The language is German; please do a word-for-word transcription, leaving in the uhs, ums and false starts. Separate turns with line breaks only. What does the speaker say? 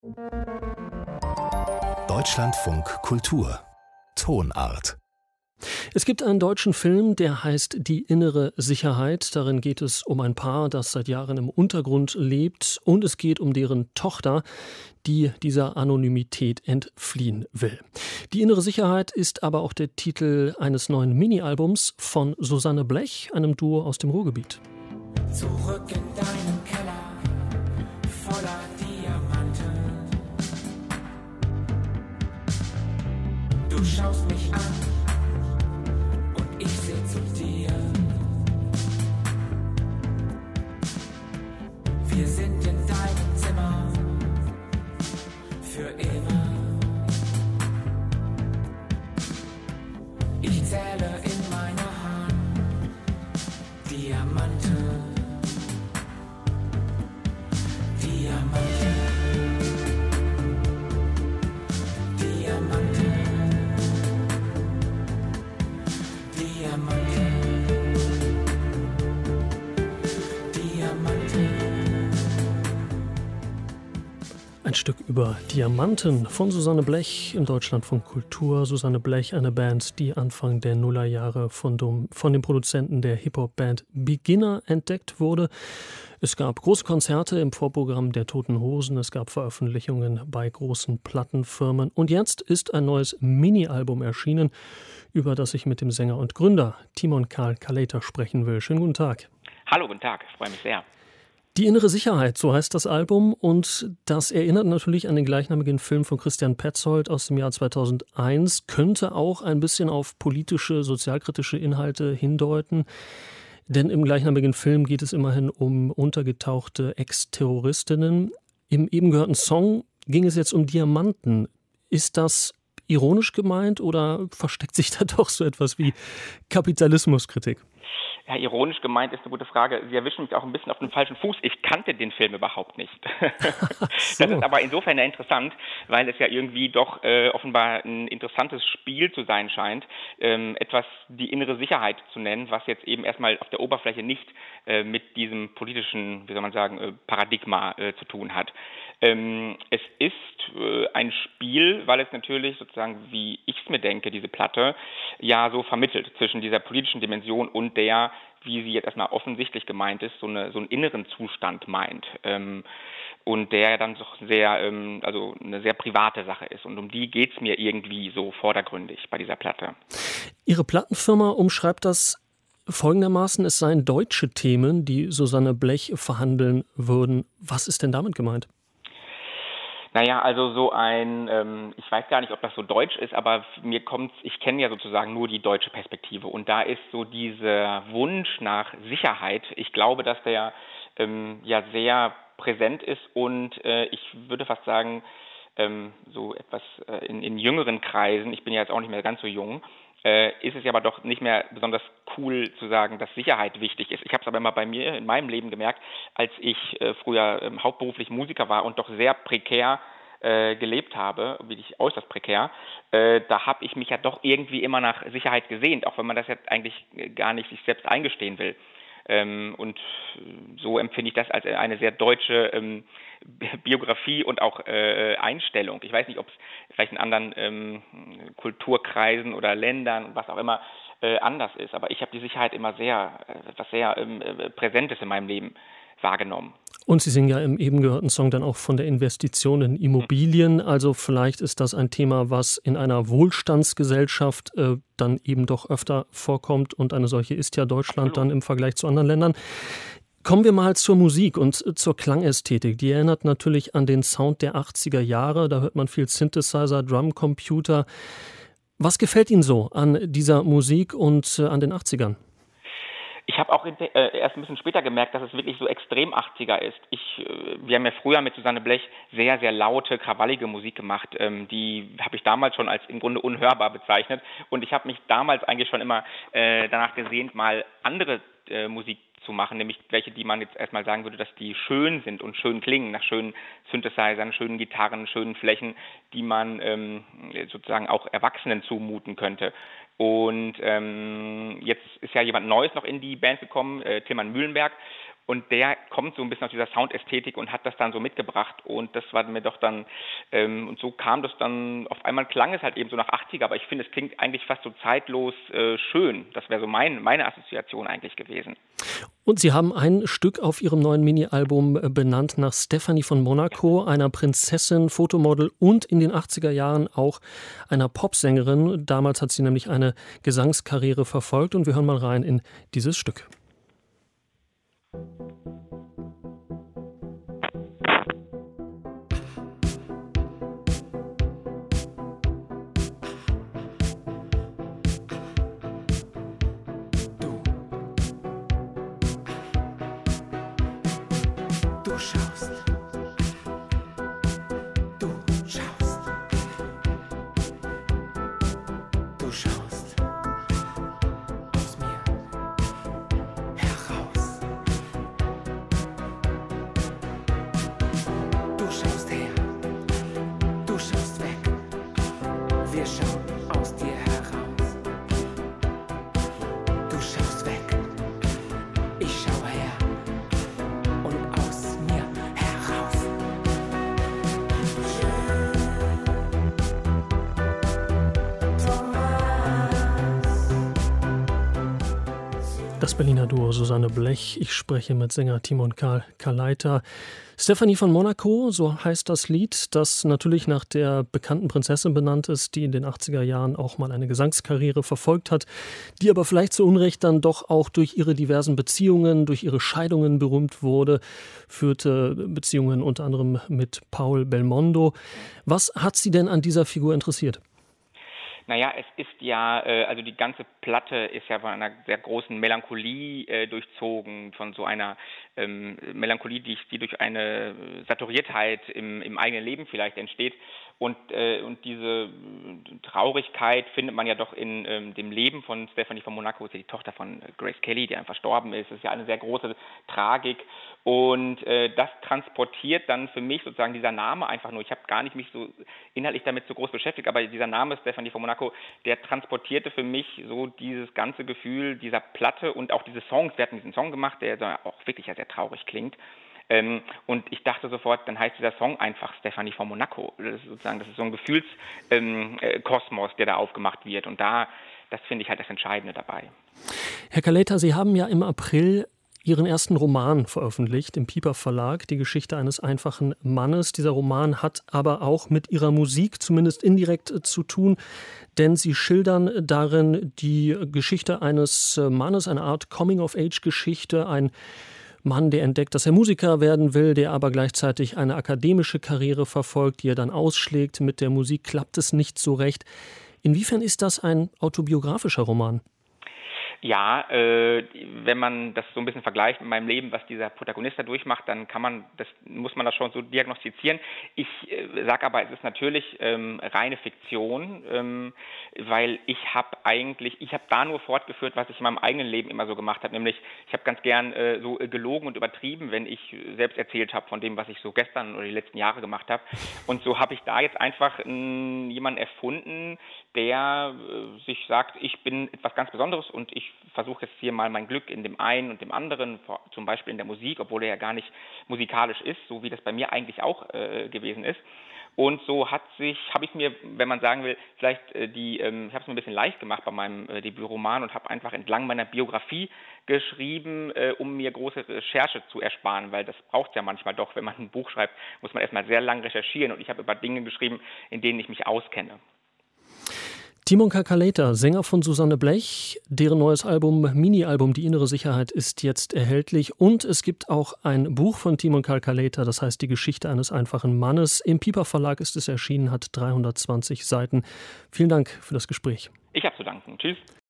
Deutschlandfunk Kultur Tonart.
Es gibt einen deutschen Film, der heißt Die innere Sicherheit. Darin geht es um ein Paar, das seit Jahren im Untergrund lebt, und es geht um deren Tochter, die dieser Anonymität entfliehen will. Die innere Sicherheit ist aber auch der Titel eines neuen Mini-Albums von Susanne Blech, einem Duo aus dem Ruhrgebiet.
Zurück in deinen Keller, voller Diamanten. Du schaust mich an und ich seh zu dir. Wir sind in deinem Zimmer für immer. Ich zähle in meiner Hand Diamanten. Diamanten, Diamanten, Diamanten, Diamanten.
Ein Stück über Diamanten von Susanne Blech im Deutschlandfunk Kultur. Susanne Blech, eine Band, die Anfang der Nullerjahre von dem, von dem Produzenten der Hip-Hop-Band Beginner entdeckt wurde. Es gab große Konzerte im Vorprogramm der Toten Hosen, es gab Veröffentlichungen bei großen Plattenfirmen und jetzt ist ein neues Mini-Album erschienen, über das ich mit dem Sänger und Gründer Timon Karl Kaleter sprechen will. Schönen guten Tag.
Hallo, guten Tag, ich freue mich sehr.
Die innere Sicherheit, so heißt das Album, und das erinnert natürlich an den gleichnamigen Film von Christian Petzold aus dem Jahr zweitausendeins, könnte auch ein bisschen auf politische, sozialkritische Inhalte hindeuten. Denn im gleichnamigen Film geht es immerhin um untergetauchte Ex-Terroristinnen. Im eben gehörten Song ging es jetzt um Diamanten. Ist das ironisch gemeint oder versteckt sich da doch so etwas wie Kapitalismuskritik?
Ja, ironisch gemeint ist eine gute Frage. Sie erwischen mich auch ein bisschen auf den falschen Fuß. Ich kannte den Film überhaupt nicht.
So.
Das ist aber insofern ja interessant, weil es ja irgendwie doch äh, offenbar ein interessantes Spiel zu sein scheint, ähm, etwas die innere Sicherheit zu nennen, was jetzt eben erstmal auf der Oberfläche nicht äh, mit diesem politischen, wie soll man sagen, äh, Paradigma äh, zu tun hat. Ähm, es ist äh, ein Spiel, weil es natürlich sozusagen, wie ich es mir denke, diese Platte ja so vermittelt zwischen dieser politischen Dimension und der, wie sie jetzt erstmal offensichtlich gemeint ist, so, eine, so einen inneren Zustand meint. Ähm, und der ja dann doch sehr, ähm, also eine sehr private Sache ist. Und um die geht es mir irgendwie so vordergründig bei dieser Platte.
Ihre Plattenfirma umschreibt das folgendermaßen: Es seien deutsche Themen, die Susanne Blech verhandeln würden. Was ist denn damit gemeint?
Naja, also so ein, ähm, ich weiß gar nicht, ob das so deutsch ist, aber mir kommt's, ich kenne ja sozusagen nur die deutsche Perspektive und da ist so dieser Wunsch nach Sicherheit, ich glaube, dass der ähm, ja sehr präsent ist und äh, ich würde fast sagen, ähm, so etwas äh, in, in jüngeren Kreisen, ich bin ja jetzt auch nicht mehr ganz so jung, äh, ist es ja aber doch nicht mehr besonders cool zu sagen, dass Sicherheit wichtig ist. Ich habe es aber immer bei mir in meinem Leben gemerkt, als ich äh, früher äh, hauptberuflich Musiker war und doch sehr prekär äh, gelebt habe, wirklich äußerst prekär, äh, da habe ich mich ja doch irgendwie immer nach Sicherheit gesehnt, auch wenn man das jetzt eigentlich gar nicht sich selbst eingestehen will. Ähm, und so empfinde ich das als eine sehr deutsche ähm, Biografie und auch äh, Einstellung. Ich weiß nicht, ob es vielleicht in anderen ähm, Kulturkreisen oder Ländern und was auch immer äh, anders ist, aber ich habe die Sicherheit immer sehr, äh, etwas sehr ähm, äh, Präsentes in meinem Leben wahrgenommen.
Und Sie singen ja im eben gehörten Song dann auch von der Investition in Immobilien. Also vielleicht ist das ein Thema, was in einer Wohlstandsgesellschaft äh, dann eben doch öfter vorkommt. Und eine solche ist ja Deutschland
Absolut.
dann im Vergleich zu anderen Ländern. Kommen wir mal zur Musik und zur Klangästhetik. Die erinnert natürlich an den Sound der achtziger Jahre. Da hört man viel Synthesizer, Drumcomputer. Was gefällt Ihnen so an dieser Musik und äh, an den achtzigern?
Ich habe auch äh, erst ein bisschen später gemerkt, dass es wirklich so extrem achtziger ist. Ich, äh, wir haben ja früher mit Susanne Blech sehr, sehr laute, krawallige Musik gemacht. Ähm, die habe ich damals schon als im Grunde unhörbar bezeichnet. Und ich habe mich damals eigentlich schon immer äh, danach gesehnt, mal andere äh, Musik zu machen, nämlich welche, die man jetzt erstmal sagen würde, dass die schön sind und schön klingen, nach schönen Synthesizern, schönen Gitarren, schönen Flächen, die man ähm, sozusagen auch Erwachsenen zumuten könnte. Und ähm, jetzt ist ja jemand Neues noch in die Band gekommen, äh, Tilman Mühlenberg, und der kommt so ein bisschen aus dieser Soundästhetik und hat das dann so mitgebracht und das war mir doch dann, ähm, und so kam das dann, auf einmal klang es halt eben so nach achtziger, aber ich finde, es klingt eigentlich fast so zeitlos äh, schön. Das wäre so mein, meine Assoziation eigentlich gewesen.
Und Sie haben ein Stück auf Ihrem neuen Mini-Album benannt nach Stephanie von Monaco, einer Prinzessin, Fotomodel und in den achtziger Jahren auch einer Popsängerin. Damals hat sie nämlich eine Gesangskarriere verfolgt und wir hören mal rein in dieses Stück.
Du schaust, du schaust, du schaust aus mir heraus. Du schaust her, du schaust weg, wir schauen aus dir heraus. Du schaust weg, ich schau her.
Das Berliner Duo Susanne Blech. Ich spreche mit Sänger Timon Karl Kaleita. Stephanie von Monaco, so heißt das Lied, das natürlich nach der bekannten Prinzessin benannt ist, die in den achtziger Jahren auch mal eine Gesangskarriere verfolgt hat, die aber vielleicht zu Unrecht dann doch auch durch ihre diversen Beziehungen, durch ihre Scheidungen berühmt wurde, führte Beziehungen unter anderem mit Paul Belmondo. Was hat Sie denn an dieser Figur interessiert?
Naja, es ist ja, äh, also die ganze Platte ist ja von einer sehr großen Melancholie äh, durchzogen, von so einer ähm, Melancholie, die, die durch eine Saturiertheit im, im eigenen Leben vielleicht entsteht. Und, äh, und diese Traurigkeit findet man ja doch in ähm, dem Leben von Stephanie von Monaco, die Tochter von Grace Kelly, die einfach verstorben ist. Das ist ja eine sehr große Tragik. Und äh, das transportiert dann für mich sozusagen dieser Name einfach nur. Ich habe gar nicht mich so inhaltlich damit so groß beschäftigt, aber dieser Name Stephanie von Monaco, der transportierte für mich so dieses ganze Gefühl dieser Platte und auch diese Songs. Wir hatten diesen Song gemacht, der auch wirklich ja sehr traurig klingt. Ähm, und ich dachte sofort, dann heißt dieser Song einfach Stephanie von Monaco. Das ist sozusagen, das ist so ein Gefühlskosmos, ähm, äh, der da aufgemacht wird. Und da, das finde ich halt das Entscheidende dabei.
Herr Kaleita, Sie haben ja im April Ihren ersten Roman veröffentlicht im Piper Verlag, die Geschichte eines einfachen Mannes. Dieser Roman hat aber auch mit Ihrer Musik zumindest indirekt zu tun, denn Sie schildern darin die Geschichte eines Mannes, eine Art Coming-of-Age-Geschichte, ein Mann, der entdeckt, dass er Musiker werden will, der aber gleichzeitig eine akademische Karriere verfolgt, die er dann ausschlägt. Mit der Musik klappt es nicht so recht. Inwiefern ist das ein autobiografischer Roman?
Ja, äh, wenn man das so ein bisschen vergleicht mit meinem Leben, was dieser Protagonist da durchmacht, dann kann man, das muss man das schon so diagnostizieren. Ich äh, sage aber, es ist natürlich ähm, reine Fiktion, ähm, weil ich habe eigentlich, ich habe da nur fortgeführt, was ich in meinem eigenen Leben immer so gemacht habe, nämlich ich habe ganz gern äh, so gelogen und übertrieben, wenn ich selbst erzählt habe von dem, was ich so gestern oder die letzten Jahre gemacht habe. Und so habe ich da jetzt einfach äh, jemanden erfunden, der äh, sich sagt, ich bin etwas ganz Besonderes und ich versuche jetzt hier mal mein Glück in dem einen und dem anderen, zum Beispiel in der Musik, obwohl er ja gar nicht musikalisch ist, so wie das bei mir eigentlich auch äh, gewesen ist. Und so hat sich, habe ich mir, wenn man sagen will, vielleicht äh, die, ähm, ich habe es mir ein bisschen leicht gemacht bei meinem äh, Debütroman und habe einfach entlang meiner Biografie geschrieben, äh, um mir große Recherche zu ersparen, weil das braucht ja manchmal doch, wenn man ein Buch schreibt, muss man erstmal sehr lang recherchieren und ich habe über Dinge geschrieben, in denen ich mich auskenne.
Timon Karl Kaleita, Sänger von Susanne Blech, deren neues Album, Mini-Album Die innere Sicherheit ist jetzt erhältlich und es gibt auch ein Buch von Timon Karl Kaleita, das heißt Die Geschichte eines einfachen Mannes. Im Piper Verlag ist es erschienen, hat dreihundertzwanzig Seiten. Vielen Dank für das Gespräch.
Ich habe zu danken. Tschüss.